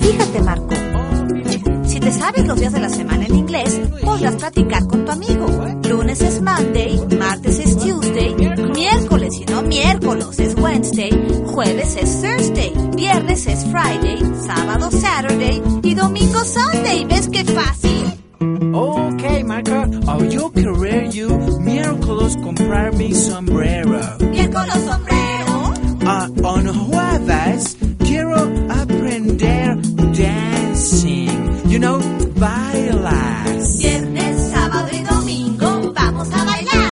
Fíjate, Marco. Si te sabes los días de la semana en inglés, podrás platicar con tu amigo. Lunes es Monday, martes es Tuesday, miércoles y no miércoles es Wednesday, jueves es Thursday, viernes es Friday, sábado Saturday y domingo Sunday. ¿Ves qué fácil? Okay, Marco, yo querer you miércoles comprar mi sombrero. Miércoles